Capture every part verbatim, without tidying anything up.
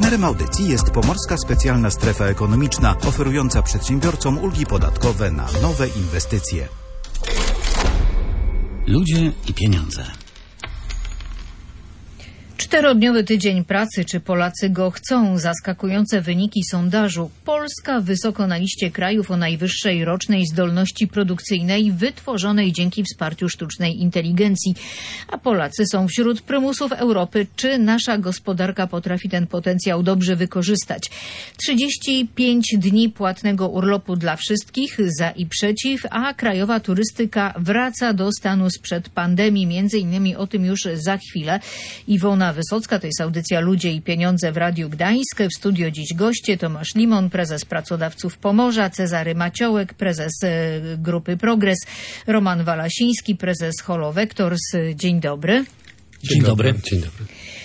Partnerem audycji jest Pomorska Specjalna Strefa Ekonomiczna, oferująca przedsiębiorcom ulgi podatkowe na nowe inwestycje. Ludzie i pieniądze. Czterodniowy tydzień pracy. Czy Polacy go chcą? Zaskakujące wyniki sondażu. Polska wysoko na liście krajów o najwyższej rocznej zdolności produkcyjnej wytworzonej dzięki wsparciu sztucznej inteligencji. A Polacy są wśród prymusów Europy. Czy nasza gospodarka potrafi ten potencjał dobrze wykorzystać? trzydzieści pięć dni płatnego urlopu dla wszystkich, za i przeciw, a krajowa turystyka wraca do stanu sprzed pandemii. Między innymi o tym już za chwilę. Iwona Wysocka, to jest audycja Ludzie i Pieniądze w Radiu Gdańsk. W studio dziś goście: Tomasz Limon, prezes Pracodawców Pomorza, Cezary Maciołek, prezes Grupy Progres, Roman Walasiński, prezes Holo Vectors. Dzień dobry. Dzień dobry. Dzień dobry.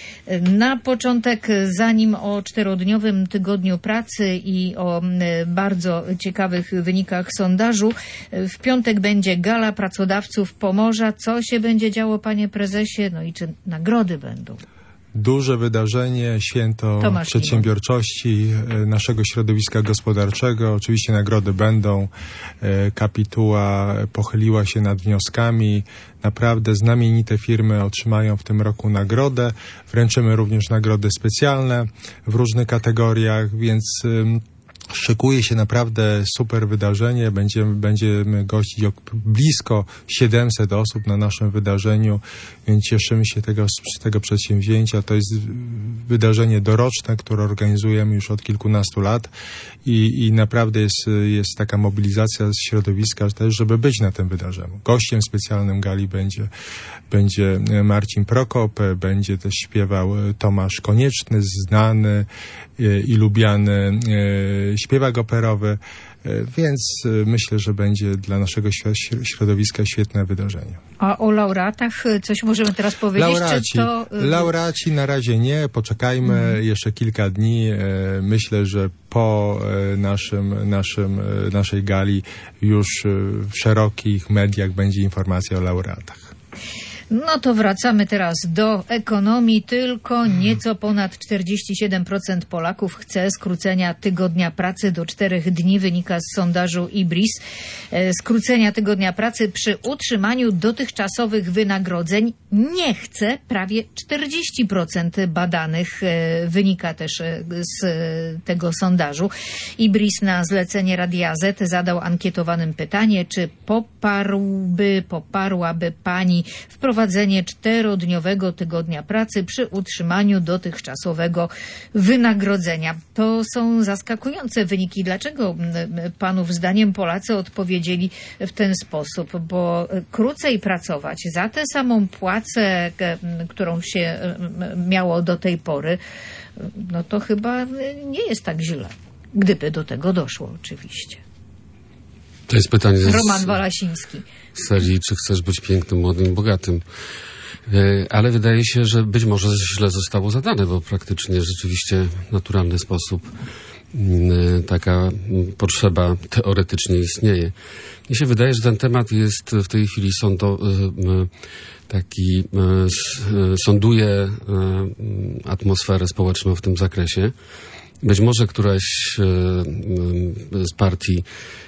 Na początek, zanim o czterodniowym tygodniu pracy i o bardzo ciekawych wynikach sondażu, w piątek będzie Gala Pracodawców Pomorza. Co się będzie działo, panie prezesie? No i czy nagrody będą? Duże wydarzenie, święto Tomasz przedsiębiorczości Limon. Naszego środowiska gospodarczego. Oczywiście nagrody będą. Kapituła pochyliła się nad wnioskami. Naprawdę znamienite firmy otrzymają w tym roku nagrodę. Wręczymy również nagrody specjalne w różnych kategoriach, więc szykuje się naprawdę super wydarzenie. Będziemy, będziemy gościć blisko siedemset osób na naszym wydarzeniu, więc cieszymy się tego, z tego przedsięwzięcia. To jest wydarzenie doroczne, które organizujemy już od kilkunastu lat i, i naprawdę jest, jest taka mobilizacja z środowiska też, żeby być na tym wydarzeniu. Gościem specjalnym gali będzie, będzie Marcin Prokop, będzie też śpiewał Tomasz Konieczny, znany i lubiany śpiewak operowy, więc myślę, że będzie dla naszego środowiska świetne wydarzenie. A o laureatach coś możemy teraz powiedzieć? Laureaci, czy to... laureaci na razie nie, poczekajmy hmm. jeszcze kilka dni. Myślę, że po naszym, naszym, naszej gali już w szerokich mediach będzie informacja o laureatach. No to wracamy teraz do ekonomii. Tylko nieco ponad czterdzieści siedem procent Polaków chce skrócenia tygodnia pracy do czterech dni, wynika z sondażu I B R I S. Skrócenia tygodnia pracy przy utrzymaniu dotychczasowych wynagrodzeń nie chce prawie czterdzieści procent badanych, wynika też z tego sondażu. I B R I S na zlecenie Radia Z zadał ankietowanym pytanie, czy poparłby, poparłaby pani wprowadzenie wprowadzenie czterodniowego tygodnia pracy przy utrzymaniu dotychczasowego wynagrodzenia. To są zaskakujące wyniki. Dlaczego panów zdaniem Polacy odpowiedzieli w ten sposób? Bo krócej pracować za tę samą płacę, którą się miało do tej pory, no to chyba nie jest tak źle. Gdyby do tego doszło, oczywiście. To jest pytanie z, Roman Walasiński. z serii, czy chcesz być pięknym, młodym, bogatym. Ale wydaje się, że być może źle zostało zadane, bo praktycznie rzeczywiście w naturalny sposób taka potrzeba teoretycznie istnieje. Mnie się wydaje, że ten temat jest w tej chwili sądo, taki sonduje atmosferę społeczną w tym zakresie. Być może któraś z partii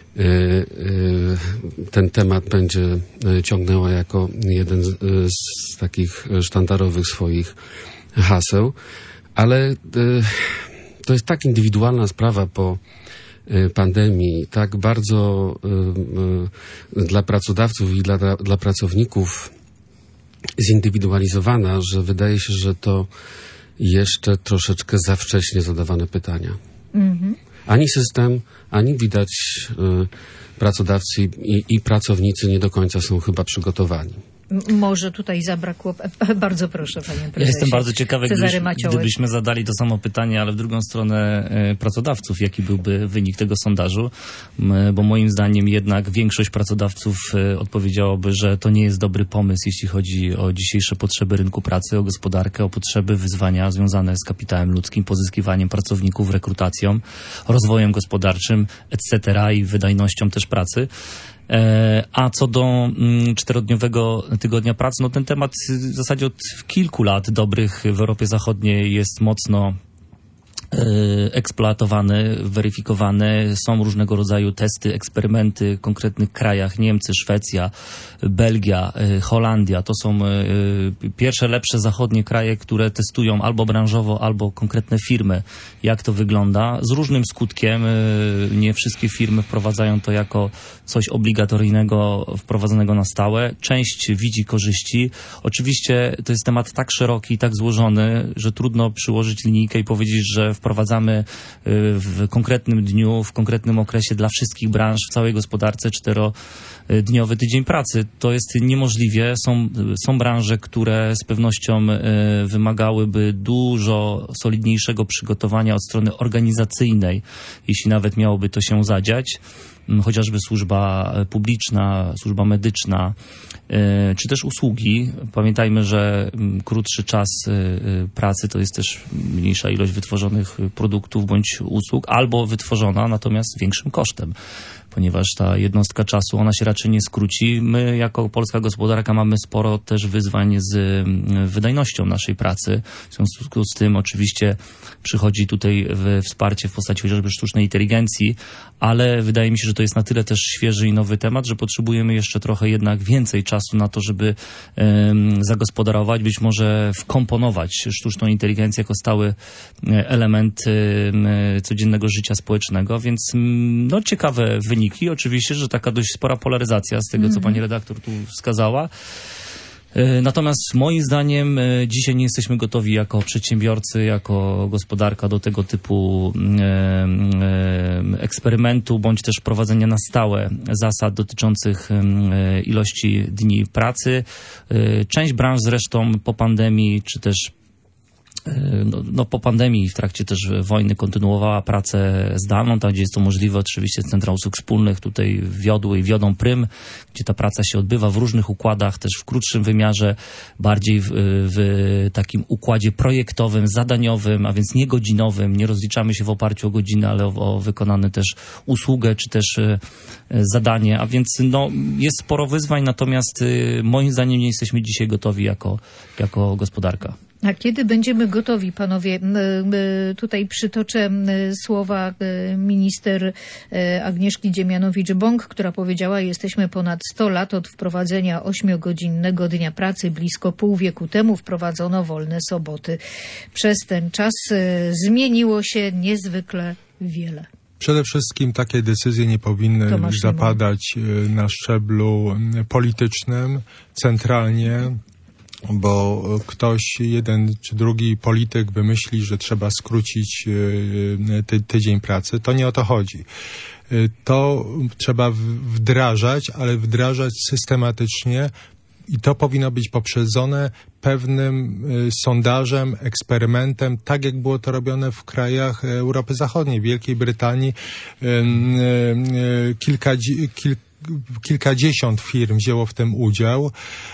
ten temat będzie ciągnęła jako jeden z, z takich sztandarowych swoich haseł, ale to jest tak indywidualna sprawa po pandemii, tak bardzo dla pracodawców i dla, dla pracowników zindywidualizowana, że wydaje się, że to jeszcze troszeczkę za wcześnie zadawane pytania. Mhm. Ani system, ani widać y, pracodawcy i, i pracownicy nie do końca są chyba przygotowani. Może tutaj zabrakło... Bardzo proszę, panie prezesie. Ja jestem bardzo ciekawy, Cezary gdybyś, gdybyśmy zadali to samo pytanie, ale w drugą stronę e, pracodawców, jaki byłby wynik tego sondażu, e, bo moim zdaniem jednak większość pracodawców e, odpowiedziałoby, że to nie jest dobry pomysł, jeśli chodzi o dzisiejsze potrzeby rynku pracy, o gospodarkę, o potrzeby, wyzwania związane z kapitałem ludzkim, pozyskiwaniem pracowników, rekrutacją, rozwojem gospodarczym, et cetera i wydajnością też pracy. A co do czterodniowego tygodnia pracy, no ten temat w zasadzie od kilku lat dobrych w Europie Zachodniej jest mocno eksploatowany, weryfikowany. Są różnego rodzaju testy, eksperymenty w konkretnych krajach. Niemcy, Szwecja, Belgia, Holandia. To są pierwsze, lepsze zachodnie kraje, które testują albo branżowo, albo konkretne firmy, jak to wygląda. Z różnym skutkiem. Nie wszystkie firmy wprowadzają to jako coś obligatoryjnego, wprowadzonego na stałe. Część widzi korzyści. Oczywiście to jest temat tak szeroki i tak złożony, że trudno przyłożyć linijkę i powiedzieć, że wprowadzamy w konkretnym dniu, w konkretnym okresie dla wszystkich branż w całej gospodarce czterodniowy tydzień pracy. To jest niemożliwe. Są, są branże, które z pewnością wymagałyby dużo solidniejszego przygotowania od strony organizacyjnej, jeśli nawet miałoby to się zadziać. Chociażby służba publiczna, służba medyczna, czy też usługi. Pamiętajmy, że krótszy czas pracy to jest też mniejsza ilość wytworzonych produktów bądź usług, albo wytworzona, natomiast z większym kosztem, ponieważ ta jednostka czasu, ona się raczej nie skróci. My jako polska gospodarka mamy sporo też wyzwań z wydajnością naszej pracy. W związku z tym oczywiście przychodzi tutaj wsparcie w postaci chociażby sztucznej inteligencji, ale wydaje mi się, że to jest na tyle też świeży i nowy temat, że potrzebujemy jeszcze trochę jednak więcej czasu na to, żeby um, zagospodarować, być może wkomponować sztuczną inteligencję jako stały element um, codziennego życia społecznego, więc um, no ciekawe wyniki. Oczywiście, że taka dość spora polaryzacja z tego, mm. co pani redaktor tu wskazała. Natomiast moim zdaniem dzisiaj nie jesteśmy gotowi jako przedsiębiorcy, jako gospodarka do tego typu eksperymentu, bądź też prowadzenia na stałe zasad dotyczących ilości dni pracy. Część branż zresztą po pandemii, czy też No, no po pandemii w trakcie też wojny kontynuowała pracę zdalną, tam gdzie jest to możliwe. Oczywiście centra usług wspólnych tutaj wiodły i wiodą prym, gdzie ta praca się odbywa w różnych układach, też w krótszym wymiarze, bardziej w, w takim układzie projektowym, zadaniowym, a więc nie godzinowym. Nie rozliczamy się w oparciu o godzinę, ale o, o wykonane też usługę, czy też y, zadanie, a więc no, jest sporo wyzwań, natomiast y, moim zdaniem nie jesteśmy dzisiaj gotowi jako, jako gospodarka. A kiedy będziemy gotowi, panowie? Tutaj przytoczę słowa minister Agnieszki Dziemianowicz-Bąk, która powiedziała: jesteśmy ponad sto lat od wprowadzenia ośmiogodzinnego dnia pracy. Blisko pół wieku temu wprowadzono wolne soboty. Przez ten czas zmieniło się niezwykle wiele. Przede wszystkim takie decyzje nie powinny Tomasz zapadać Szymon. na szczeblu politycznym, centralnie, bo ktoś, jeden czy drugi polityk wymyśli, że trzeba skrócić ty, tydzień pracy. To nie o to chodzi. To trzeba wdrażać, ale wdrażać systematycznie i to powinno być poprzedzone pewnym sondażem, eksperymentem, tak jak było to robione w krajach Europy Zachodniej, w Wielkiej Brytanii. Kilka, kilka Kilkadziesiąt firm wzięło w tym udział.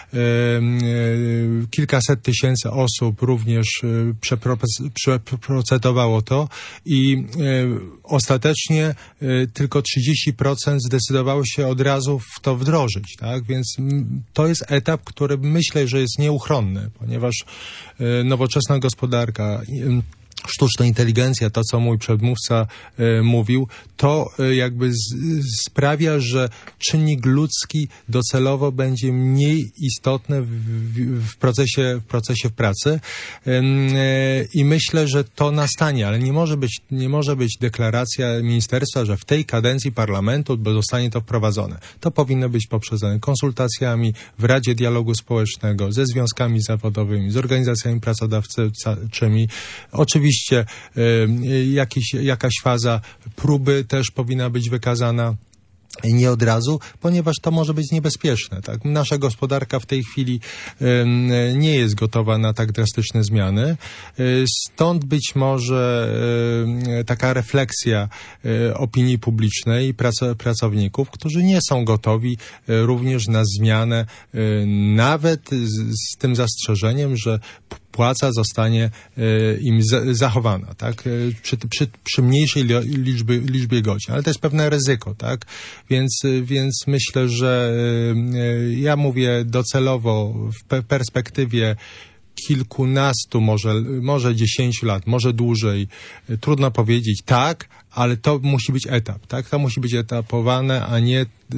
Kilkaset tysięcy osób również przeprocedowało to i ostatecznie tylko trzydzieści procent zdecydowało się od razu w to wdrożyć. Tak? Więc to jest etap, który myślę, że jest nieuchronny, ponieważ nowoczesna gospodarka, sztuczna inteligencja, to co mój przedmówca e, mówił, to e, jakby z, sprawia, że czynnik ludzki docelowo będzie mniej istotny w, w, w procesie w procesie w pracy e, i myślę, że to nastanie, ale nie może być nie może być deklaracja ministerstwa, że w tej kadencji parlamentu zostanie to wprowadzone. To powinno być poprzedzone konsultacjami w Radzie Dialogu Społecznego, ze związkami zawodowymi, z organizacjami pracodawczymi. Oczywiście Oczywiście y, jakiś, jakaś faza próby też powinna być wykazana. Nie od razu, ponieważ to może być niebezpieczne. Tak? Nasza gospodarka w tej chwili y, nie jest gotowa na tak drastyczne zmiany. Y, stąd być może y, taka refleksja y, opinii publicznej i prac, pracowników, którzy nie są gotowi y, również na zmianę, y, nawet z, z tym zastrzeżeniem, że płaca zostanie y, im za, zachowana, tak? Y, przy, przy, przy mniejszej liczbie, liczbie godzin. Ale to jest pewne ryzyko, tak? Więc, y, więc myślę, że y, y, ja mówię docelowo w pe perspektywie kilkunastu, może, może dziesięciu lat, może dłużej. Trudno powiedzieć tak, ale to musi być etap, tak? To musi być etapowane, a nie yy,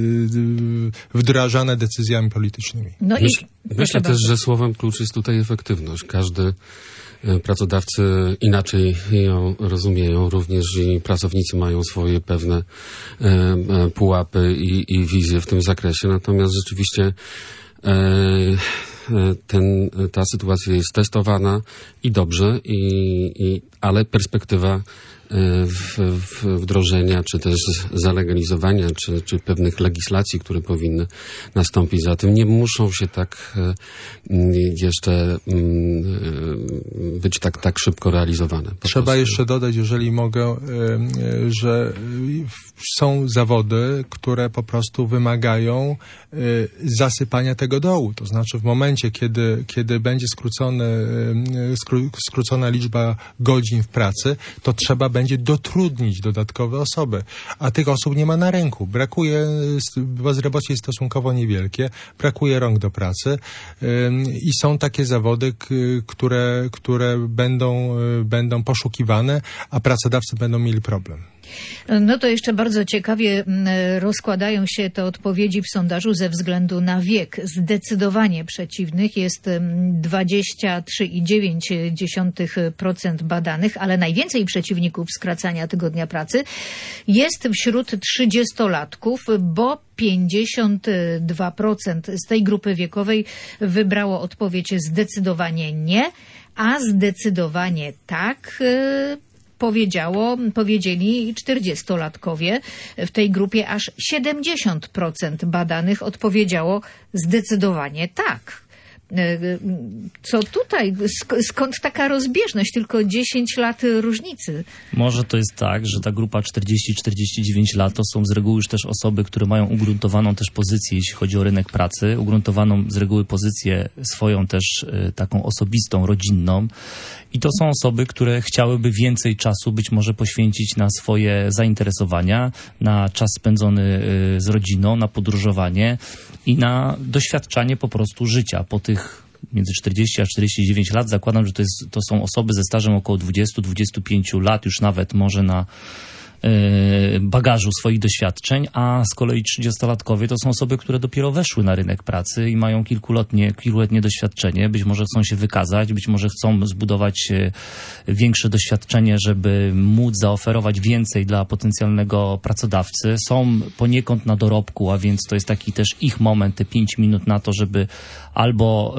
wdrażane decyzjami politycznymi. No Myśl, i myślę też, że słowem klucz jest tutaj efektywność. Każdy pracodawcy inaczej ją rozumieją, również i pracownicy mają swoje pewne e, e, pułapy i, i wizje w tym zakresie. Natomiast rzeczywiście e, ten, ta sytuacja jest testowana i dobrze, i, i, ale perspektywa W, w wdrożenia, czy też zalegalizowania, czy, czy pewnych legislacji, które powinny nastąpić za tym, nie muszą się tak jeszcze być tak, tak szybko realizowane. Trzeba prostu. jeszcze dodać, jeżeli mogę, że są zawody, które po prostu wymagają zasypania tego dołu. To znaczy w momencie, kiedy, kiedy będzie skrócony, skrócona liczba godzin w pracy, to trzeba będzie dotrudnić dodatkowe osoby, a tych osób nie ma na rynku. Brakuje, bezrobocie jest stosunkowo niewielkie, brakuje rąk do pracy i są takie zawody, które, które będą, będą poszukiwane, a pracodawcy będą mieli problem. No to jeszcze bardzo ciekawie rozkładają się te odpowiedzi w sondażu ze względu na wiek. Zdecydowanie przeciwnych jest dwadzieścia trzy przecinek dziewięć procent badanych, ale najwięcej przeciwników skracania tygodnia pracy jest wśród trzydziestolatków, bo pięćdziesiąt dwa procent z tej grupy wiekowej wybrało odpowiedź zdecydowanie nie, a zdecydowanie tak powiedziało, powiedzieli czterdziestolatkowie. W tej grupie aż siedemdziesiąt procent badanych odpowiedziało zdecydowanie tak. Co tutaj? Skąd taka rozbieżność? Tylko dziesięć lat różnicy. Może to jest tak, że ta grupa czterdzieści czterdzieści dziewięć lat to są z reguły już też osoby, które mają ugruntowaną też pozycję, jeśli chodzi o rynek pracy, ugruntowaną z reguły pozycję swoją też y, taką osobistą, rodzinną. I to są osoby, które chciałyby więcej czasu być może poświęcić na swoje zainteresowania, na czas spędzony y, z rodziną, na podróżowanie i na doświadczanie po prostu życia po tych między czterdzieści a czterdzieści dziewięć lat. Zakładam, że to, jest, to są osoby ze stażem około dwadzieścia do dwudziestu pięciu lat, już nawet może na bagażu swoich doświadczeń, a z kolei trzydziestolatkowie to są osoby, które dopiero weszły na rynek pracy i mają kilkuletnie, kilkuletnie doświadczenie, być może chcą się wykazać, być może chcą zbudować większe doświadczenie, żeby móc zaoferować więcej dla potencjalnego pracodawcy. Są poniekąd na dorobku, a więc to jest taki też ich moment, te pięć minut na to, żeby albo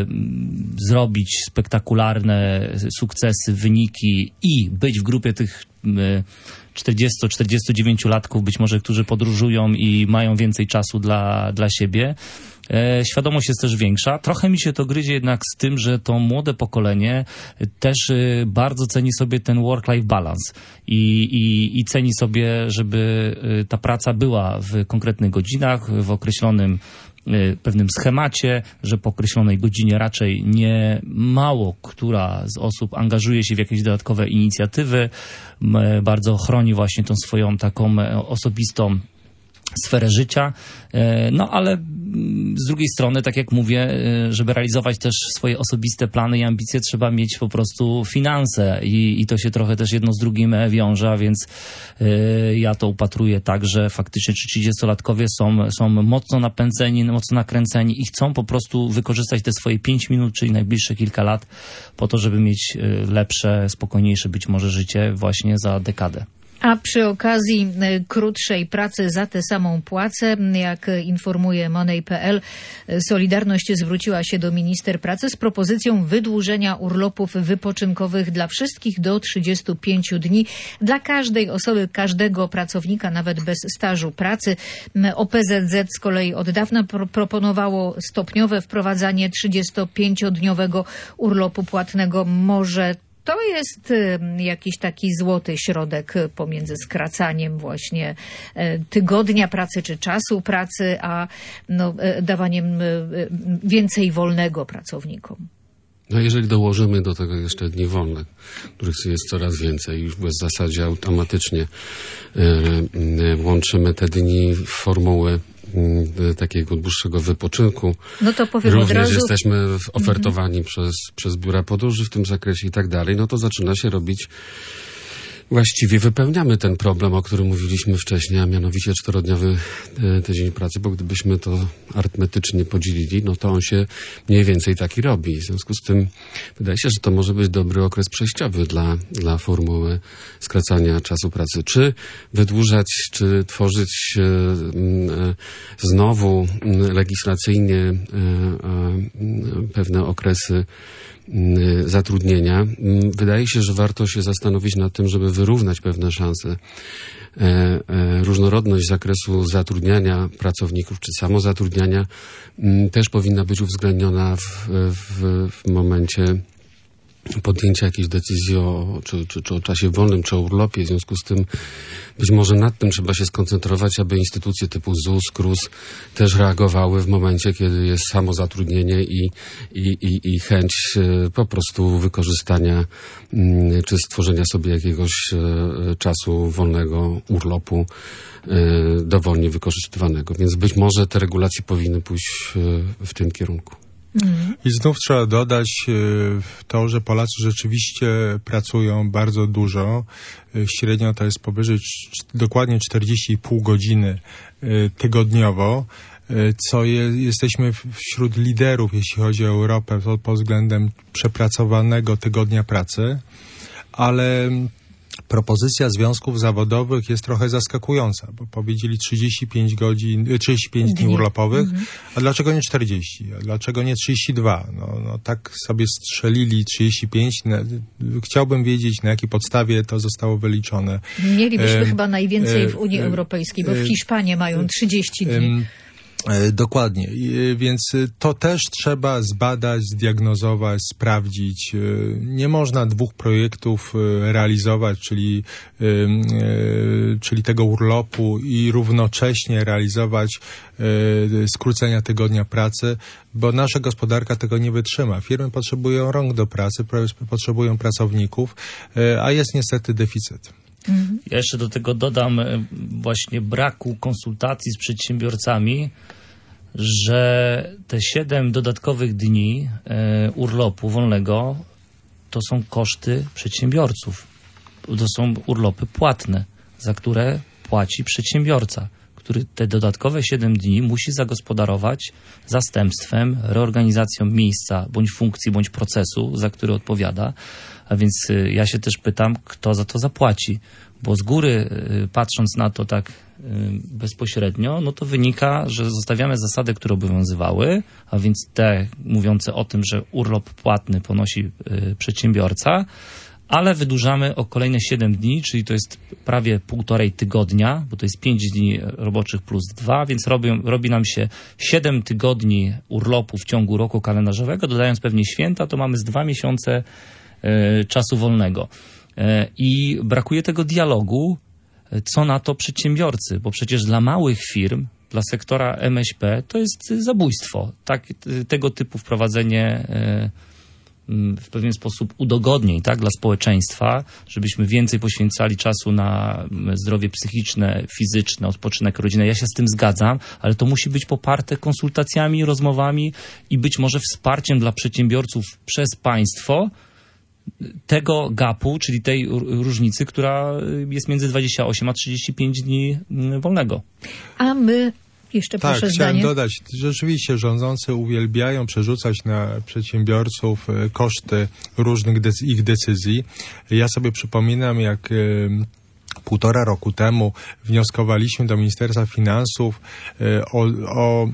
y, zrobić spektakularne sukcesy, wyniki i być w grupie tych y, czterdziestu czterdziestu dziewięciu latków, być może, którzy podróżują i mają więcej czasu dla, dla siebie. E, świadomość jest też większa. Trochę mi się to gryzie jednak z tym, że to młode pokolenie też y, bardzo ceni sobie ten work-life balance i, i, i ceni sobie, żeby y, ta praca była w konkretnych godzinach, w określonym pewnym schemacie, że po określonej godzinie raczej nie mało która z osób angażuje się w jakieś dodatkowe inicjatywy, bardzo chroni właśnie tą swoją taką osobistą sferę życia, no ale z drugiej strony, tak jak mówię, żeby realizować też swoje osobiste plany i ambicje, trzeba mieć po prostu finanse i, i to się trochę też jedno z drugim wiąże, a więc y, ja to upatruję tak, że faktycznie trzydziestolatkowie są, są mocno napędzeni, mocno nakręceni i chcą po prostu wykorzystać te swoje pięć minut, czyli najbliższe kilka lat po to, żeby mieć lepsze, spokojniejsze być może życie właśnie za dekadę. A przy okazji krótszej pracy za tę samą płacę, jak informuje Monej kropka pe el, Solidarność zwróciła się do minister pracy z propozycją wydłużenia urlopów wypoczynkowych dla wszystkich do trzydziestu pięciu dni, dla każdej osoby, każdego pracownika, nawet bez stażu pracy. O pe zet zet z kolei od dawna pro- proponowało stopniowe wprowadzanie trzydziestopięciodniowego urlopu płatnego. Może to jest jakiś taki złoty środek pomiędzy skracaniem właśnie tygodnia pracy czy czasu pracy, a no, dawaniem więcej wolnego pracownikom. No jeżeli dołożymy do tego jeszcze dni wolne, których jest coraz więcej, już w zasadzie automatycznie y, y, łączymy te dni w formuły y, takiego dłuższego wypoczynku. No to powiem Również od razu. jesteśmy ofertowani mm-hmm. przez, przez biura podróży w tym zakresie i tak dalej. No to zaczyna się robić. Właściwie wypełniamy ten problem, o którym mówiliśmy wcześniej, a mianowicie czterodniowy tydzień pracy, bo gdybyśmy to arytmetycznie podzielili, no to on się mniej więcej taki robi. W związku z tym wydaje się, że to może być dobry okres przejściowy dla, dla formuły skracania czasu pracy. Czy wydłużać, czy tworzyć e, e, znowu legislacyjnie e, e, pewne okresy zatrudnienia. Wydaje się, że warto się zastanowić nad tym, żeby wyrównać pewne szanse. E, e, różnorodność zakresu zatrudniania pracowników czy samozatrudniania m, też powinna być uwzględniona w, w, w momencie podjęcia jakiejś decyzji o, czy, czy, czy o czasie wolnym, czy o urlopie. W związku z tym być może nad tym trzeba się skoncentrować, aby instytucje typu ZUS, KRUS też reagowały w momencie, kiedy jest samozatrudnienie i, i, i, i chęć e, po prostu wykorzystania m, czy stworzenia sobie jakiegoś e, czasu wolnego, urlopu e, dowolnie wykorzystywanego. Więc być może te regulacje powinny pójść e, w tym kierunku. I znów trzeba dodać to, że Polacy rzeczywiście pracują bardzo dużo. Średnio to jest powyżej dokładnie czterdzieści i pół godziny tygodniowo, co je, jesteśmy wśród liderów, jeśli chodzi o Europę, pod, pod względem przepracowanego tygodnia pracy, ale propozycja związków zawodowych jest trochę zaskakująca, bo powiedzieli trzydzieści pięć godzin, trzydzieści pięć dni urlopowych, mm-hmm. a dlaczego nie czterdzieści? A dlaczego nie trzydzieści dwa? No, no tak sobie strzelili trzydzieści pięć. Chciałbym wiedzieć, na jakiej podstawie to zostało wyliczone. Mielibyśmy e, chyba najwięcej e, w Unii e, Europejskiej, bo w Hiszpanii mają trzydzieści dni. E, Dokładnie, więc to też trzeba zbadać, zdiagnozować, sprawdzić. Nie można dwóch projektów realizować, czyli, czyli tego urlopu i równocześnie realizować skrócenia tygodnia pracy, bo nasza gospodarka tego nie wytrzyma. Firmy potrzebują rąk do pracy, potrzebują pracowników, a jest niestety deficyt. Ja jeszcze do tego dodam właśnie braku konsultacji z przedsiębiorcami, że te siedem dodatkowych dni e, urlopu wolnego to są koszty przedsiębiorców. To są urlopy płatne, za które płaci przedsiębiorca, który te dodatkowe siedem dni musi zagospodarować zastępstwem, reorganizacją miejsca, bądź funkcji, bądź procesu, za który odpowiada. A więc y, ja się też pytam, kto za to zapłaci. Bo z góry, y, patrząc na to tak y, bezpośrednio, no to wynika, że zostawiamy zasady, które obowiązywały, a więc te mówiące o tym, że urlop płatny ponosi y, przedsiębiorca, ale wydłużamy o kolejne siedem dni, czyli to jest prawie półtorej tygodnia, bo to jest pięć dni roboczych plus dwa, więc robią, robi nam się siedem tygodni urlopu w ciągu roku kalendarzowego, dodając pewnie święta, to mamy z dwa miesiące y, czasu wolnego. Y, I brakuje tego dialogu, co na to przedsiębiorcy, bo przecież dla małych firm, dla sektora M S P to jest zabójstwo. Tak, y, tego typu wprowadzenie y, w pewien sposób udogodnień, tak, dla społeczeństwa, żebyśmy więcej poświęcali czasu na zdrowie psychiczne, fizyczne, odpoczynek rodzinny. Ja się z tym zgadzam, ale to musi być poparte konsultacjami, rozmowami i być może wsparciem dla przedsiębiorców przez państwo tego gapu, czyli tej różnicy, która jest między dwadzieścia osiem a trzydzieści pięć dni wolnego. A my Jeszcze tak, proszę chciałem zdanie. dodać, rzeczywiście rządzący uwielbiają przerzucać na przedsiębiorców koszty różnych decy- ich decyzji. Ja sobie przypominam, jak y, półtora roku temu wnioskowaliśmy do Ministerstwa Finansów y, o, o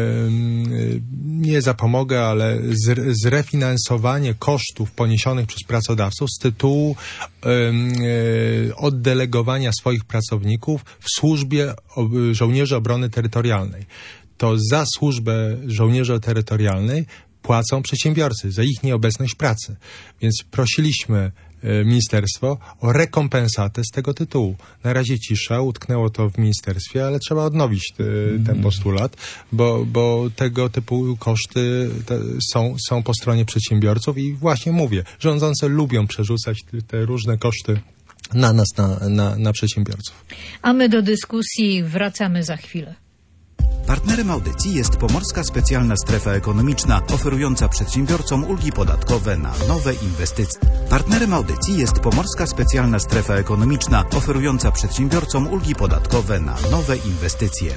y, nie zapomogę, ale zre- zrefinansowanie kosztów poniesionych przez pracodawców z tytułu y, y, oddelegowania swoich pracowników w służbie o, żołnierzy obrony terytorialnej. To za służbę żołnierzy terytorialnej płacą przedsiębiorcy za ich nieobecność w pracy. Więc prosiliśmy ministerstwo o rekompensatę z tego tytułu. Na razie cisza, utknęło to w ministerstwie, ale trzeba odnowić te, ten postulat, bo, bo tego typu koszty te są, są po stronie przedsiębiorców i właśnie mówię, rządzący lubią przerzucać te, te różne koszty na nas, na, na, na przedsiębiorców. A my do dyskusji wracamy za chwilę. Partnerem audycji jest Pomorska Specjalna Strefa Ekonomiczna, oferująca przedsiębiorcom ulgi podatkowe na nowe inwestycje. Partnerem audycji jest Pomorska Specjalna Strefa Ekonomiczna, oferująca przedsiębiorcom ulgi podatkowe na nowe inwestycje.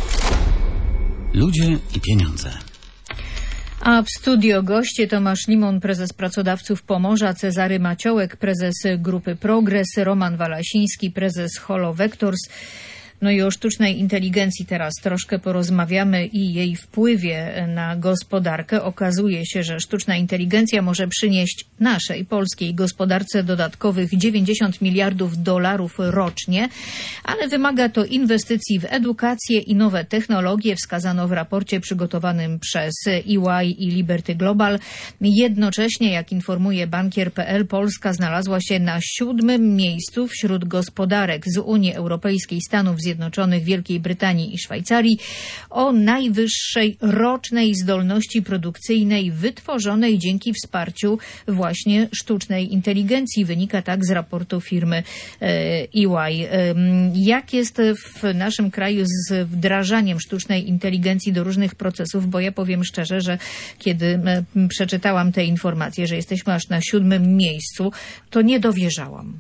Ludzie i pieniądze. A w studio goście Tomasz Limon, prezes Pracodawców Pomorza, Cezary Maciołek, prezes Grupy Progres, Roman Walasiński, prezes Holo Vectors. No i o sztucznej inteligencji teraz troszkę porozmawiamy i jej wpływie na gospodarkę. Okazuje się, że sztuczna inteligencja może przynieść naszej polskiej gospodarce dodatkowych dziewięćdziesiąt miliardów dolarów rocznie, ale wymaga to inwestycji w edukację i nowe technologie, wskazano w raporcie przygotowanym przez E Y i Liberty Global. Jednocześnie, jak informuje bankier kropka pe el, Polska znalazła się na siódmym miejscu wśród gospodarek z Unii Europejskiej, Stanów Zjednoczonych, Wielkiej Brytanii i Szwajcarii o najwyższej rocznej zdolności produkcyjnej wytworzonej dzięki wsparciu właśnie sztucznej inteligencji. Wynika tak z raportu firmy E Y. Jak jest w naszym kraju z wdrażaniem sztucznej inteligencji do różnych procesów? Bo ja powiem szczerze, że kiedy przeczytałam te informacje, że jesteśmy aż na siódmym miejscu, to nie dowierzałam.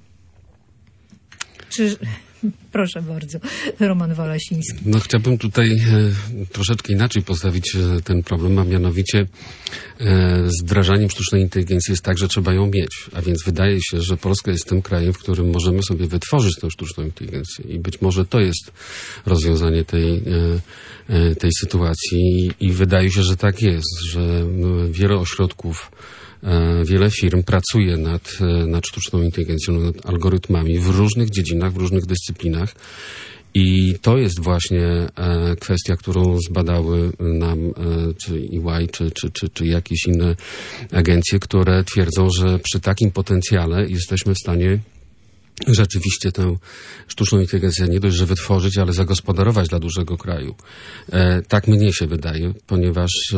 Czy... Proszę bardzo, Roman Walasiński. No chciałbym tutaj e, troszeczkę inaczej postawić e, ten problem, a mianowicie e, z wdrażaniem sztucznej inteligencji jest tak, że trzeba ją mieć. A więc wydaje się, że Polska jest tym krajem, w którym możemy sobie wytworzyć tę sztuczną inteligencję i być może to jest rozwiązanie tej, e, e, tej sytuacji i wydaje się, że tak jest, że no, wiele ośrodków, wiele firm pracuje nad, nad sztuczną inteligencją, nad algorytmami w różnych dziedzinach, w różnych dyscyplinach i to jest właśnie kwestia, którą zbadały nam czy E Y, czy, czy, czy, czy jakieś inne agencje, które twierdzą, że przy takim potencjale jesteśmy w stanie rzeczywiście tę sztuczną inteligencję nie dość, że wytworzyć, ale zagospodarować dla dużego kraju. E, tak mnie się wydaje, ponieważ e,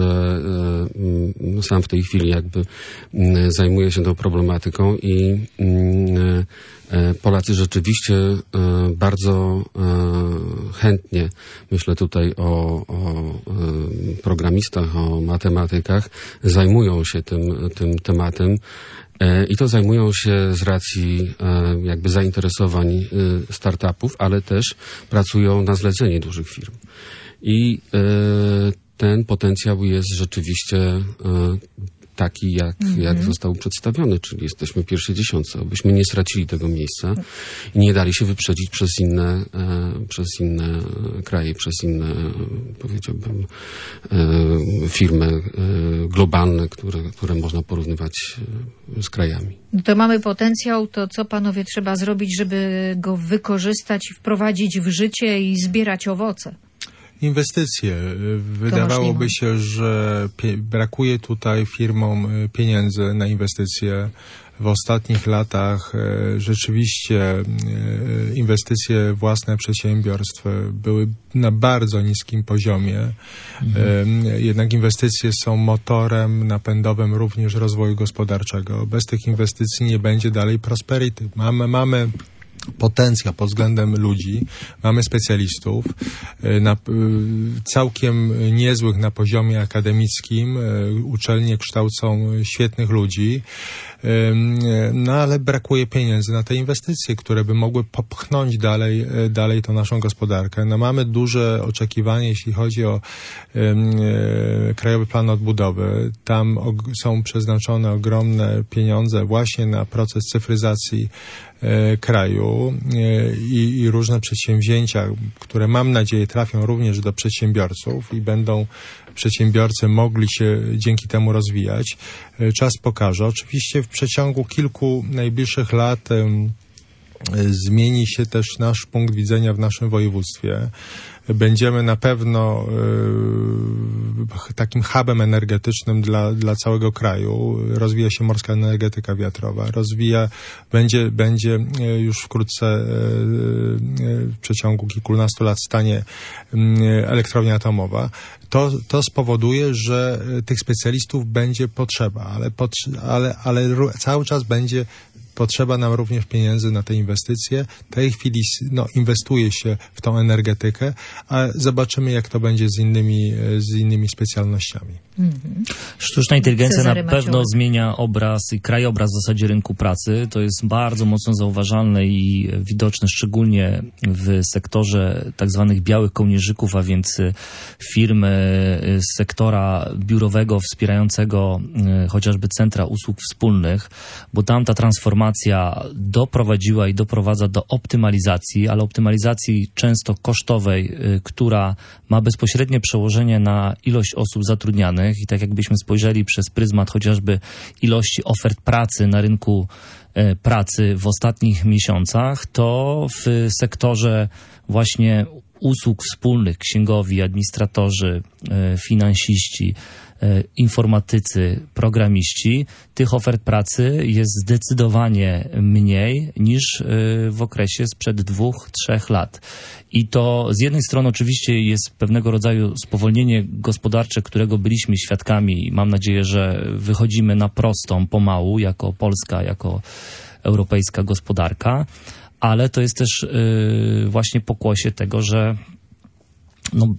e, sam w tej chwili jakby m, zajmuję się tą problematyką i m, e, Polacy rzeczywiście e, bardzo e, chętnie, myślę tutaj o, o e, programistach, o matematykach, zajmują się tym, tym tematem. I to zajmują się z racji jakby zainteresowań startupów, ale też pracują na zlecenie dużych firm. I ten potencjał jest rzeczywiście taki, jak, mm-hmm. jak został przedstawiony, czyli jesteśmy pierwszej dziesiątce, abyśmy nie stracili tego miejsca i nie dali się wyprzedzić przez inne, e, przez inne kraje, przez inne, powiedziałbym, e, firmy e, globalne, które, które można porównywać z krajami. To mamy potencjał, to co panowie trzeba zrobić, żeby go wykorzystać, wprowadzić w życie i zbierać owoce? Inwestycje. Wydawałoby się, że pie- brakuje tutaj firmom pieniędzy na inwestycje. W ostatnich latach e, rzeczywiście e, inwestycje własne przedsiębiorstw były na bardzo niskim poziomie. Mhm. E, jednak inwestycje są motorem napędowym również rozwoju gospodarczego. Bez tych inwestycji nie będzie dalej prosperity. Mamy, mamy potencjał pod względem ludzi, mamy specjalistów na, całkiem niezłych na poziomie akademickim, uczelnie kształcą świetnych ludzi, no ale brakuje pieniędzy na te inwestycje, które by mogły popchnąć dalej, dalej tą naszą gospodarkę. No mamy duże oczekiwania, jeśli chodzi o um, Krajowy Plan Odbudowy. Tam og- są przeznaczone ogromne pieniądze właśnie na proces cyfryzacji e, kraju e, i, i różne przedsięwzięcia, które mam nadzieję trafią również do przedsiębiorców i będą przedsiębiorcy mogli się dzięki temu rozwijać. Czas pokaże. Oczywiście w przeciągu kilku najbliższych lat zmieni się też nasz punkt widzenia w naszym województwie. Będziemy na pewno y, takim hubem energetycznym dla, dla całego kraju. Rozwija się morska energetyka wiatrowa. Rozwija, będzie, będzie już wkrótce y, y, w przeciągu kilkunastu lat stanie y, elektrownia atomowa. To, to spowoduje, że tych specjalistów będzie potrzeba, ale, pot, ale, ale cały czas będzie potrzeba nam również pieniędzy na te inwestycje. W tej chwili no, inwestuje się w tą energetykę, a zobaczymy, jak to będzie z innymi, z innymi specjalnościami. Mhm. Sztuczna inteligencja Cezary na pewno Maciołek. Zmienia obraz i krajobraz w zasadzie rynku pracy. To jest bardzo mocno zauważalne i widoczne, szczególnie w sektorze tak zwanych białych kołnierzyków, a więc firm z sektora biurowego wspierającego chociażby centra usług wspólnych, bo tam ta transformacja doprowadziła i doprowadza do optymalizacji, ale optymalizacji często kosztowej, która ma bezpośrednie przełożenie na ilość osób zatrudnianych. I tak jakbyśmy spojrzeli przez pryzmat chociażby ilości ofert pracy na rynku e, pracy w ostatnich miesiącach, to w sektorze właśnie usług wspólnych, księgowi, administratorzy, e, finansiści, e, informatycy, programiści, tych ofert pracy jest zdecydowanie mniej niż e, w okresie sprzed dwóch, trzech lat. I to z jednej strony oczywiście jest pewnego rodzaju spowolnienie gospodarcze, którego byliśmy świadkami. Mam nadzieję, że wychodzimy na prostą pomału jako Polska, jako europejska gospodarka, ale to jest też yy, właśnie pokłosie tego, że no,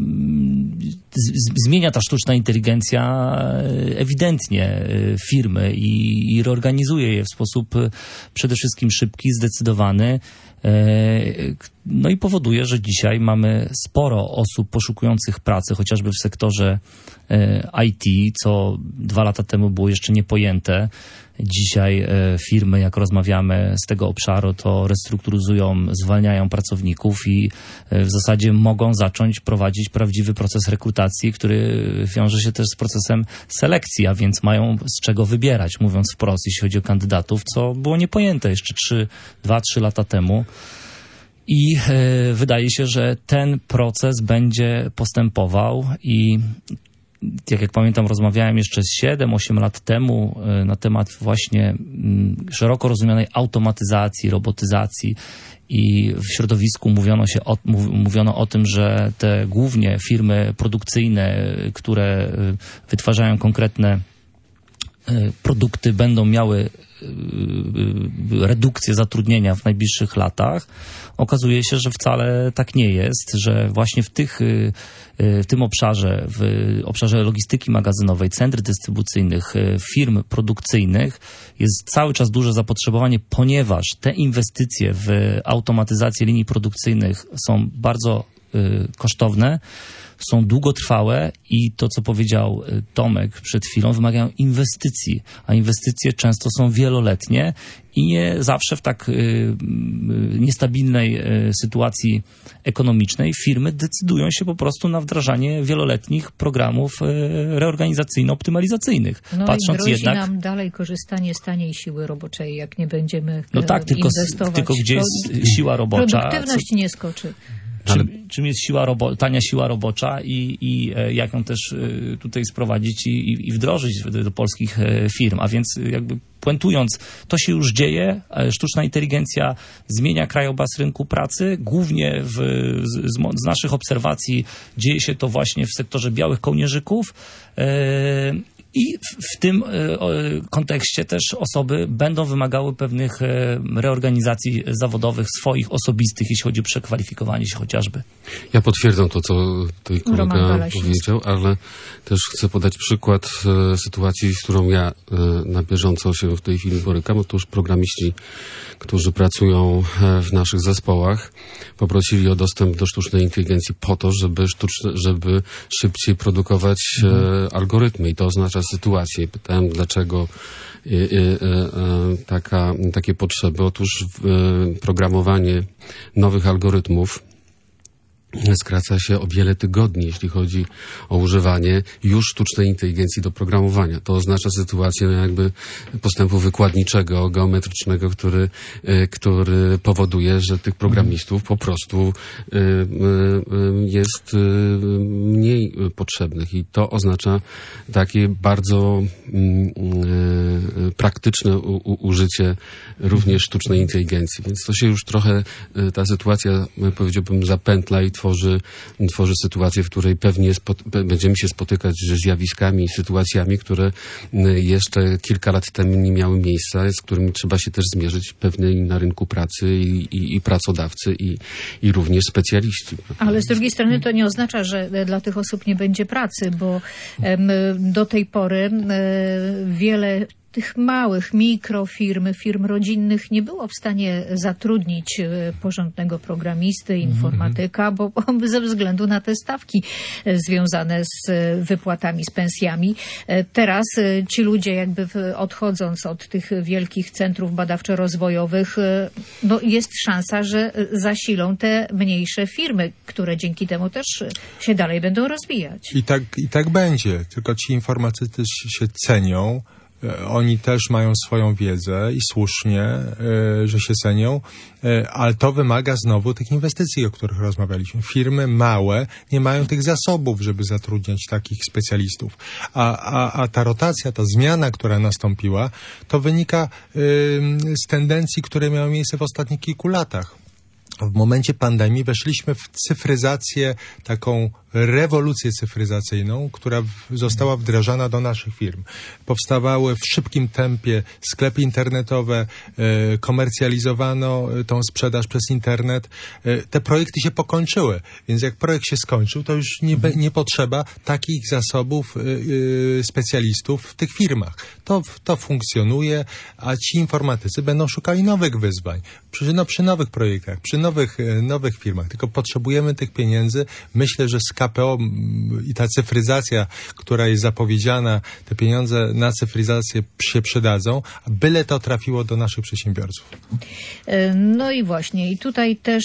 z, z, zmienia ta sztuczna inteligencja ewidentnie firmy i, i reorganizuje je w sposób przede wszystkim szybki, zdecydowany. No i powoduje, że dzisiaj mamy sporo osób poszukujących pracy, chociażby w sektorze I T, co dwa lata temu było jeszcze niepojęte. Dzisiaj firmy, jak rozmawiamy z tego obszaru, to restrukturyzują, zwalniają pracowników i w zasadzie mogą zacząć prowadzić prawdziwy proces rekrutacji, który wiąże się też z procesem selekcji, a więc mają z czego wybierać, mówiąc wprost, jeśli chodzi o kandydatów, co było niepojęte jeszcze dwa trzy lata temu. I e, wydaje się, że ten proces będzie postępował i jak, jak pamiętam, rozmawiałem jeszcze siedem osiem lat temu e, na temat właśnie m, szeroko rozumianej automatyzacji, robotyzacji i w środowisku mówiono, się o, mów, mówiono o tym, że te głównie firmy produkcyjne, które wytwarzają konkretne e, produkty, będą miały redukcję zatrudnienia w najbliższych latach. Okazuje się, że wcale tak nie jest, że właśnie w tych, w tym obszarze, w obszarze logistyki magazynowej, centr dystrybucyjnych, firm produkcyjnych jest cały czas duże zapotrzebowanie, ponieważ te inwestycje w automatyzację linii produkcyjnych są bardzo kosztowne, są długotrwałe i to, co powiedział Tomek przed chwilą, wymagają inwestycji, a inwestycje często są wieloletnie i nie zawsze w tak y, niestabilnej y, sytuacji ekonomicznej firmy decydują się po prostu na wdrażanie wieloletnich programów y, reorganizacyjno-optymalizacyjnych. No Patrząc i grozi jednak nam dalej korzystanie z taniej siły roboczej, jak nie będziemy no tak, tylko, inwestować. tylko gdzie jest siła robocza? Produktywność co... nie skoczy. Czym, czym jest siła robo, tania siła robocza i, i e, jak ją też e, tutaj sprowadzić i, i, i wdrożyć do, do polskich e, firm. A więc jakby puentując, to się już dzieje. E, sztuczna inteligencja zmienia krajobraz rynku pracy. Głównie w, z, z naszych obserwacji dzieje się to właśnie w sektorze białych kołnierzyków. E, I w, w tym e, kontekście też osoby będą wymagały pewnych e, reorganizacji zawodowych swoich, osobistych, jeśli chodzi o przekwalifikowanie się chociażby. Ja potwierdzam to, co tutaj kolega powiedział, ale też chcę podać przykład e, sytuacji, z którą ja e, na bieżąco się w tej chwili borykam. Otóż programiści, którzy pracują e, w naszych zespołach, poprosili o dostęp do sztucznej inteligencji po to, żeby, sztuczne, żeby szybciej produkować e, mhm. algorytmy. I to oznacza sytuację. Pytałem, dlaczego y, y, y, y, taka, takie potrzeby. Otóż y, programowanie nowych algorytmów skraca się o wiele tygodni, jeśli chodzi o używanie już sztucznej inteligencji do programowania. To oznacza sytuację no jakby postępu wykładniczego, geometrycznego, który, który powoduje, że tych programistów po prostu jest mniej potrzebnych i to oznacza takie bardzo praktyczne u, użycie również sztucznej inteligencji. Więc to się już trochę, ta sytuacja, powiedziałbym, zapętla i tworzy, tworzy sytuację, w której pewnie spot, będziemy się spotykać ze zjawiskami i sytuacjami, które jeszcze kilka lat temu nie miały miejsca, z którymi trzeba się też zmierzyć pewnie i na rynku pracy i, i, i pracodawcy i, i również specjaliści. Ale z drugiej strony to nie oznacza, że dla tych osób nie będzie pracy, bo do tej pory wiele tych małych mikrofirm, firm rodzinnych nie było w stanie zatrudnić porządnego programisty, informatyka, bo ze względu na te stawki związane z wypłatami, z pensjami. Teraz ci ludzie jakby odchodząc od tych wielkich centrów badawczo-rozwojowych, no jest szansa, że zasilą te mniejsze firmy, które dzięki temu też się dalej będą rozwijać. I tak, i tak będzie, tylko ci informatycy się cenią. Oni też mają swoją wiedzę i słusznie, y, że się cenią, y, ale to wymaga znowu tych inwestycji, o których rozmawialiśmy. Firmy małe nie mają tych zasobów, żeby zatrudniać takich specjalistów. A, a, a ta rotacja, ta zmiana, która nastąpiła, to wynika y, z tendencji, które miały miejsce w ostatnich kilku latach. W momencie pandemii weszliśmy w cyfryzację, taką rewolucję cyfryzacyjną, która została wdrażana do naszych firm. Powstawały w szybkim tempie sklepy internetowe, e, komercjalizowano tą sprzedaż przez internet. E, te projekty się pokończyły, więc jak projekt się skończył, to już nie, nie potrzeba takich zasobów e, e, specjalistów w tych firmach. To, to funkcjonuje, a ci informatycy będą szukali nowych wyzwań. Przy, no, przy nowych projektach, przy nowych, nowych firmach. Tylko potrzebujemy tych pieniędzy. Myślę, że z K P O i ta cyfryzacja, która jest zapowiedziana, te pieniądze na cyfryzację się przydadzą, a byle to trafiło do naszych przedsiębiorców. No i właśnie. I tutaj też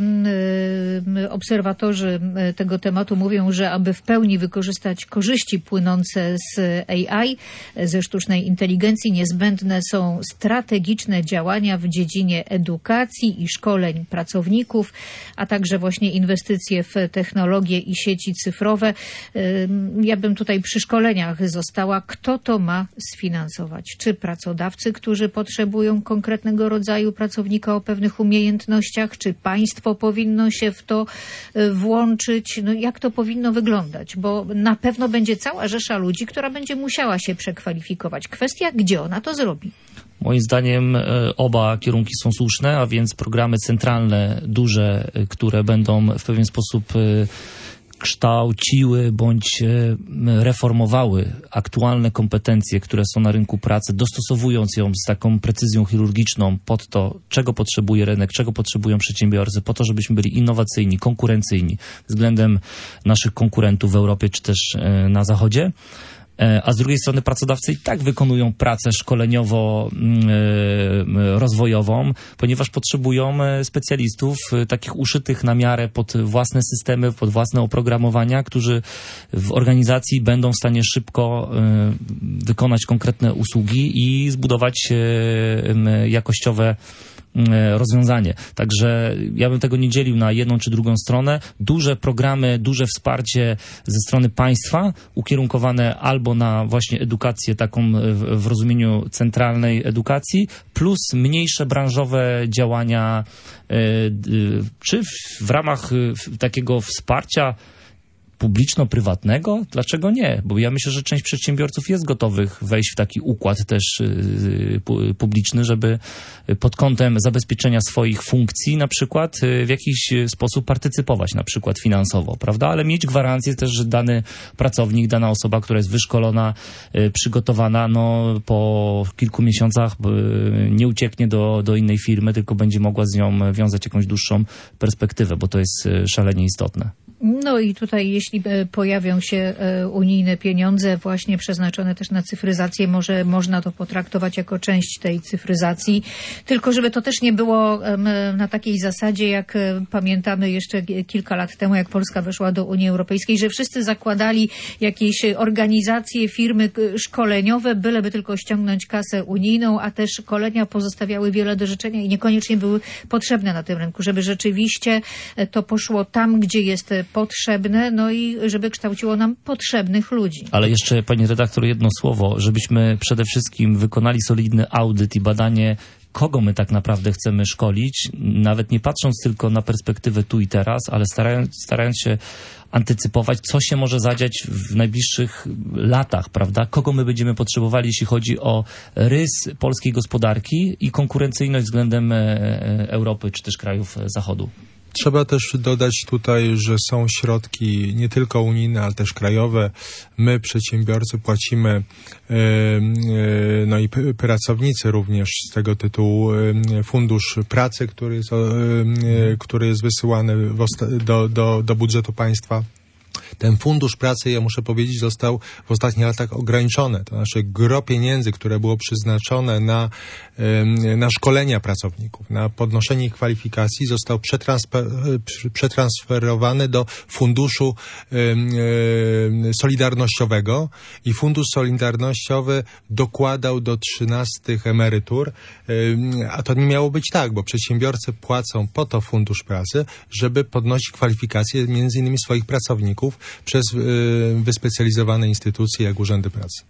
obserwatorzy tego tematu mówią, że aby w pełni wykorzystać korzyści płynące z A I, ze sztucznej inteligencji, niezbędne są strategiczne działania w dziedzinie edukacji i szkoleń pracowników, a także właśnie inwestycje w technologie i sieci cyfrowe. Ja bym tutaj przy szkoleniach została. Kto to ma sfinansować? Czy pracodawcy, którzy potrzebują konkretnego rodzaju pracownika o pewnych umiejętnościach? Czy państwo powinno się w to włączyć? No jak to powinno wyglądać? Bo na pewno będzie cała rzesza ludzi, która będzie musiała się przekwalifikować. Kwestia, gdzie ona to zrobi? Moim zdaniem oba kierunki są słuszne, a więc programy centralne, duże, które będą w pewien sposób kształciły bądź reformowały aktualne kompetencje, które są na rynku pracy, dostosowując ją z taką precyzją chirurgiczną pod to, czego potrzebuje rynek, czego potrzebują przedsiębiorcy, po to, żebyśmy byli innowacyjni, konkurencyjni względem naszych konkurentów w Europie czy też na Zachodzie. A z drugiej strony pracodawcy i tak wykonują pracę szkoleniowo-rozwojową, ponieważ potrzebują specjalistów takich uszytych na miarę pod własne systemy, pod własne oprogramowania, którzy w organizacji będą w stanie szybko wykonać konkretne usługi i zbudować jakościowe rozwiązanie. Także ja bym tego nie dzielił na jedną czy drugą stronę. Duże programy, duże wsparcie ze strony państwa ukierunkowane albo na właśnie edukację taką w rozumieniu centralnej edukacji, plus mniejsze branżowe działania czy w ramach takiego wsparcia publiczno-prywatnego? Dlaczego nie? Bo ja myślę, że część przedsiębiorców jest gotowych wejść w taki układ też y, publiczny, żeby pod kątem zabezpieczenia swoich funkcji na przykład w jakiś sposób partycypować, na przykład finansowo, prawda? Ale mieć gwarancję też, że dany pracownik, dana osoba, która jest wyszkolona, y, przygotowana, no po kilku miesiącach y, nie ucieknie do, do innej firmy, tylko będzie mogła z nią wiązać jakąś dłuższą perspektywę, bo to jest szalenie istotne. No i tutaj jeśli pojawią się unijne pieniądze właśnie przeznaczone też na cyfryzację, może można to potraktować jako część tej cyfryzacji, tylko żeby to też nie było na takiej zasadzie, jak pamiętamy jeszcze kilka lat temu, jak Polska weszła do Unii Europejskiej, że wszyscy zakładali jakieś organizacje, firmy szkoleniowe, byleby tylko ściągnąć kasę unijną, a te szkolenia pozostawiały wiele do życzenia i niekoniecznie były potrzebne na tym rynku, żeby rzeczywiście to poszło tam, gdzie jest potrzebne, no i żeby kształciło nam potrzebnych ludzi. Ale jeszcze, pani redaktor, jedno słowo, żebyśmy przede wszystkim wykonali solidny audyt i badanie, kogo my tak naprawdę chcemy szkolić, nawet nie patrząc tylko na perspektywę tu i teraz, ale starając, starając się antycypować, co się może zadziać w najbliższych latach, prawda? Kogo my będziemy potrzebowali, jeśli chodzi o rys polskiej gospodarki i konkurencyjność względem Europy czy też krajów Zachodu. Trzeba też dodać tutaj, że są środki nie tylko unijne, ale też krajowe. My, przedsiębiorcy, płacimy, no i pracownicy również z tego tytułu, fundusz pracy, który jest, który jest wysyłany do, do, do budżetu państwa. Ten fundusz pracy, ja muszę powiedzieć, został w ostatnich latach ograniczony. To znaczy gro pieniędzy, które było przeznaczone na, na szkolenia pracowników, na podnoszenie ich kwalifikacji, został przetransfer, przetransferowany do funduszu solidarnościowego i fundusz solidarnościowy dokładał do trzynastych emerytur, a to nie miało być tak, bo przedsiębiorcy płacą po to fundusz pracy, żeby podnosić kwalifikacje między innymi swoich pracowników przez wyspecjalizowane instytucje jak urzędy pracy.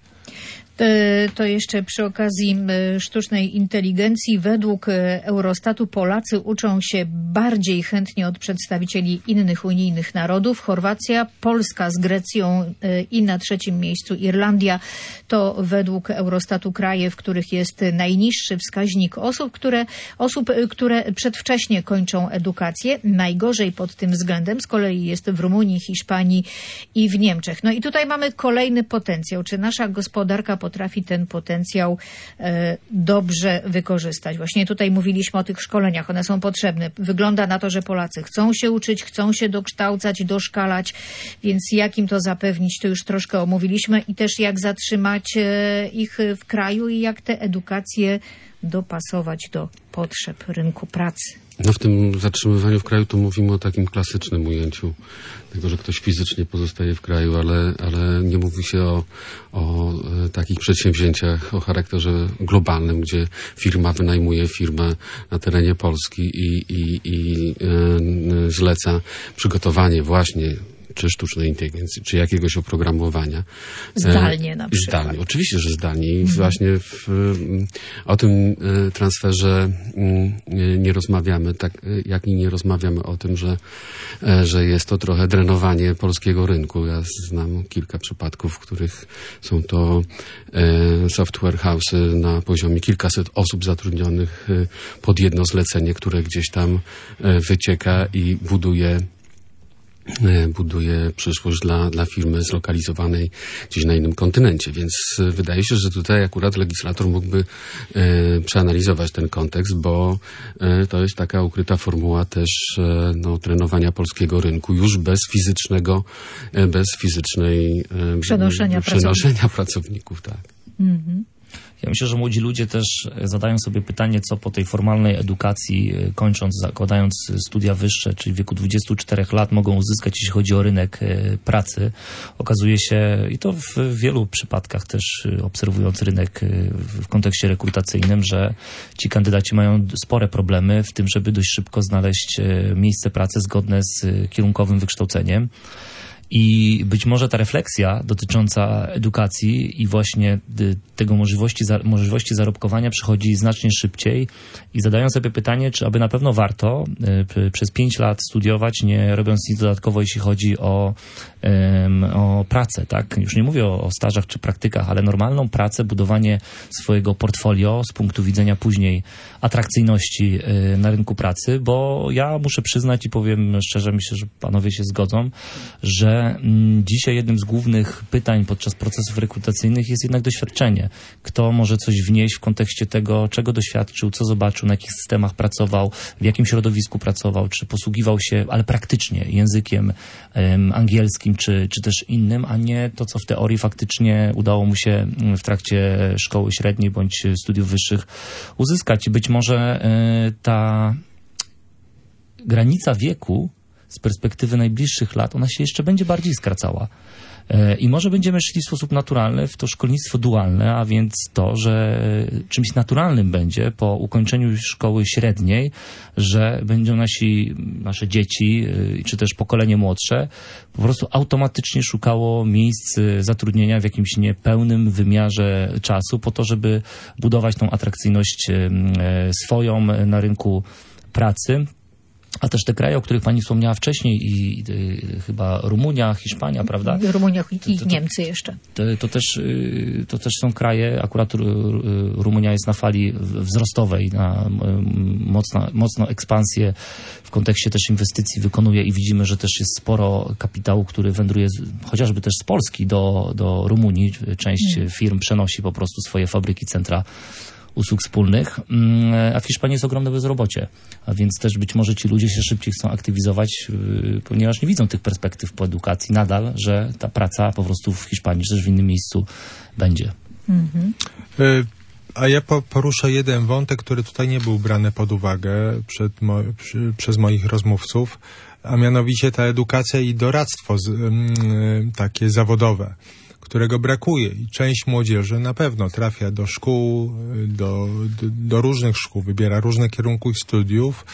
To jeszcze przy okazji sztucznej inteligencji. Według Eurostatu Polacy uczą się bardziej chętnie od przedstawicieli innych unijnych narodów. Chorwacja, Polska z Grecją i na trzecim miejscu Irlandia. To według Eurostatu kraje, w których jest najniższy wskaźnik osób, które, osób, które przedwcześnie kończą edukację. Najgorzej pod tym względem z kolei jest w Rumunii, Hiszpanii i w Niemczech. No i tutaj mamy kolejny potencjał. Czy nasza gospodarka potrafi ten potencjał e, dobrze wykorzystać? Właśnie tutaj mówiliśmy o tych szkoleniach, one są potrzebne. Wygląda na to, że Polacy chcą się uczyć, chcą się dokształcać, doszkalać, więc jak im to zapewnić, to już troszkę omówiliśmy i też jak zatrzymać e, ich w kraju i jak tę edukację dopasować do potrzeb rynku pracy. No w tym zatrzymywaniu w kraju to mówimy o takim klasycznym ujęciu tego, że ktoś fizycznie pozostaje w kraju, ale, ale nie mówi się o, o e, takich przedsięwzięciach o charakterze globalnym, gdzie firma wynajmuje firmę na terenie Polski i, i, i e, zleca przygotowanie właśnie czy sztucznej inteligencji, czy jakiegoś oprogramowania. Zdalnie na przykład. Zdalnie, oczywiście, że zdalnie. I mhm. właśnie w, o tym transferze nie rozmawiamy, tak jak i nie rozmawiamy o tym, że, że jest to trochę drenowanie polskiego rynku. Ja znam kilka przypadków, w których są to software house'y na poziomie kilkaset osób zatrudnionych pod jedno zlecenie, które gdzieś tam wycieka i buduje buduje przyszłość dla, dla firmy zlokalizowanej gdzieś na innym kontynencie. Więc wydaje się, że tutaj akurat legislator mógłby e, przeanalizować ten kontekst, bo e, to jest taka ukryta formuła też e, no, trenowania polskiego rynku już bez fizycznego, e, bez fizycznej e, przenoszenia, przenoszenia pracowników. pracowników tak. Mhm. Ja myślę, że młodzi ludzie też zadają sobie pytanie, co po tej formalnej edukacji, kończąc, zakładając studia wyższe, czyli w wieku dwudziestu czterech lat, mogą uzyskać, jeśli chodzi o rynek pracy. Okazuje się, i to w wielu przypadkach też obserwując rynek w kontekście rekrutacyjnym, że ci kandydaci mają spore problemy w tym, żeby dość szybko znaleźć miejsce pracy zgodne z kierunkowym wykształceniem. I być może ta refleksja dotycząca edukacji i właśnie tego możliwości, możliwości zarobkowania przychodzi znacznie szybciej i zadają sobie pytanie, czy aby na pewno warto y, przez pięć lat studiować, nie robiąc nic dodatkowo, jeśli chodzi o, ym, o pracę, tak? Już nie mówię o, o stażach czy praktykach, ale normalną pracę, budowanie swojego portfolio z punktu widzenia później atrakcyjności y, na rynku pracy, bo ja muszę przyznać i powiem szczerze, myślę, że panowie się zgodzą, że mm, dzisiaj jednym z głównych pytań podczas procesów rekrutacyjnych jest jednak doświadczenie. Kto może coś wnieść w kontekście tego, czego doświadczył, co zobaczył, na jakich systemach pracował, w jakim środowisku pracował, czy posługiwał się, ale praktycznie, językiem um, angielskim, czy, czy też innym, a nie to, co w teorii faktycznie udało mu się w trakcie szkoły średniej bądź studiów wyższych uzyskać. I być może y, ta granica wieku z perspektywy najbliższych lat, ona się jeszcze będzie bardziej skracała. I może będziemy szli w sposób naturalny w to szkolnictwo dualne, a więc to, że czymś naturalnym będzie po ukończeniu szkoły średniej, że będą nasi, nasze dzieci, czy też pokolenie młodsze po prostu automatycznie szukało miejsc zatrudnienia w jakimś niepełnym wymiarze czasu po to, żeby budować tą atrakcyjność swoją na rynku pracy. A też te kraje, o których pani wspomniała wcześniej, i, i, i chyba Rumunia, Hiszpania, prawda? Rumunia i to, to, Niemcy jeszcze. To, to, też, to też są kraje, akurat Rumunia jest na fali wzrostowej, na mocno, mocno ekspansję w kontekście też inwestycji wykonuje i widzimy, że też jest sporo kapitału, który wędruje z, chociażby też z Polski do, do Rumunii. Część hmm. firm przenosi po prostu swoje fabryki, centra usług wspólnych, a w Hiszpanii jest ogromne bezrobocie, a więc też być może ci ludzie się szybciej chcą aktywizować, ponieważ nie widzą tych perspektyw po edukacji nadal, że ta praca po prostu w Hiszpanii, czy też w innym miejscu będzie. Mhm. A ja po, poruszę jeden wątek, który tutaj nie był brany pod uwagę przed mo, przy, przez moich rozmówców, a mianowicie ta edukacja i doradztwo z, y, takie zawodowe, którego brakuje i część młodzieży na pewno trafia do szkół, do, do, do różnych szkół, wybiera różne kierunki studiów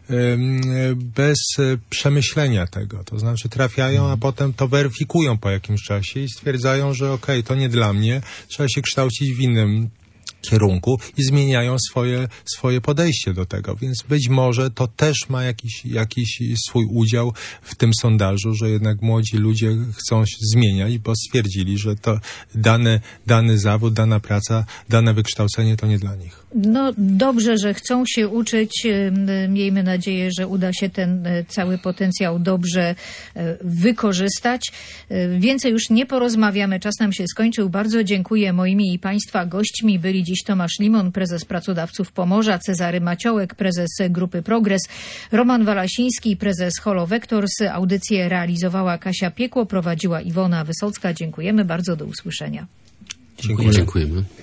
bez przemyślenia tego. To znaczy trafiają, a potem to weryfikują po jakimś czasie i stwierdzają, że okej, okay, to nie dla mnie, trzeba się kształcić w innym kierunku i zmieniają swoje, swoje podejście do tego, więc być może to też ma jakiś, jakiś swój udział w tym sondażu, że jednak młodzi ludzie chcą się zmieniać, bo stwierdzili, że to dany, dany zawód, dana praca, dane wykształcenie to nie dla nich. No dobrze, że chcą się uczyć. Miejmy nadzieję, że uda się ten cały potencjał dobrze wykorzystać. Więcej już nie porozmawiamy, czas nam się skończył. Bardzo dziękuję. Moimi i Państwa gośćmi byli dziś Tomasz Limon, prezes Pracodawców Pomorza, Cezary Maciołek, prezes Grupy Progres, Roman Walasiński, prezes Holo Vectors. Audycję realizowała Kasia Piekło, prowadziła Iwona Wysocka. Dziękujemy bardzo, do usłyszenia. Dziękuję. Dziękujemy.